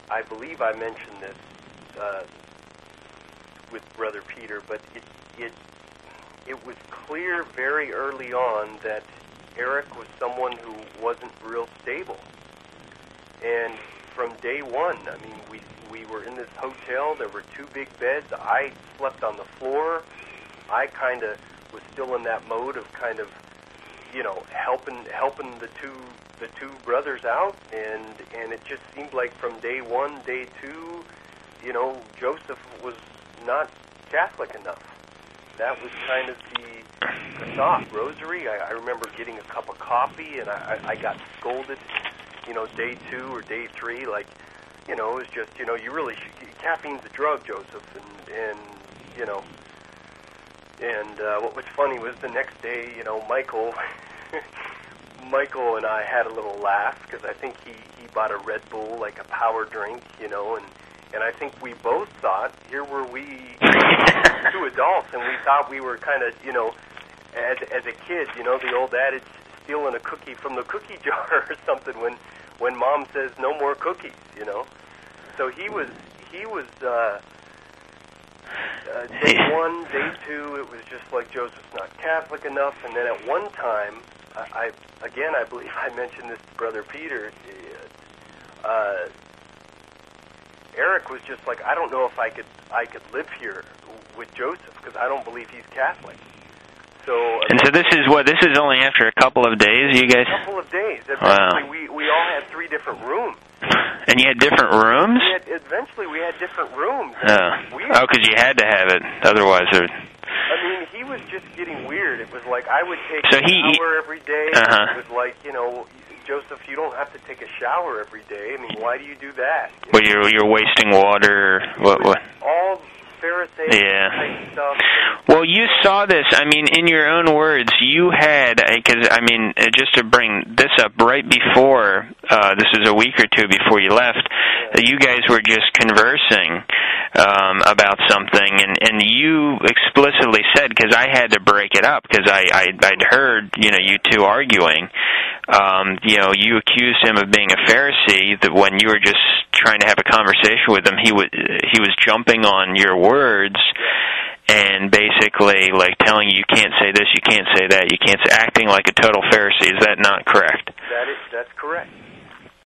I believe I mentioned this with Brother Peter, but it was clear very early on that Eric was someone who wasn't real stable. And from day one, I mean, we were in this hotel. There were 2 big beds. I slept on the floor. I kind of was still in that mode of kind of, you know, helping the two brothers out, and it just seemed like from day 1, day 2, you know, Joseph was not Catholic enough. That was kind of the thought. Rosary, I remember getting a cup of coffee, and I got scolded, you know, day 2 or day 3, like, you know, it was just, you know, you really caffeine's a drug, Joseph, and you know, and what was funny was the next day, you know, Michael and I had a little laugh, because I think he bought a Red Bull, like a power drink, you know, and I think we both thought, here were we, 2 adults, and we thought we were kind of, you know, as a kid, you know, the old adage, stealing a cookie from the cookie jar or something when Mom says no more cookies, you know. So he was day 1, day 2, it was just like Joseph's not Catholic enough, and then at one time, I believe I mentioned this to Brother Peter, Eric was just like, I don't know if I could live here with Joseph, because I don't believe he's Catholic. So, and so this is only after a couple of days, you guys? A couple of days. Eventually, we all had 3 different rooms. And you had different rooms? Eventually, we had different rooms. Oh, because you had to have it. Otherwise, I mean, he was just getting weird. It was like I would take a shower every day. It was like, you know, Joseph, you don't have to take a shower every day. I mean, why do you do that? Well, you're wasting water. What? All Pharisaic type stuff. Well, you saw this, I mean, in your own words, you had, because, I mean, just to bring this up, right before, this was a week or 2 before you left, you guys were just conversing about something, and you explicitly said, because I had to break it up, because I'd heard, you know, you 2 arguing, you know, you accused him of being a Pharisee, that when you were just trying to have a conversation with him, he was jumping on your words, and basically, like, telling you can't say this, you can't say that, you can't say, acting like a total Pharisee. Is that not correct? That's correct.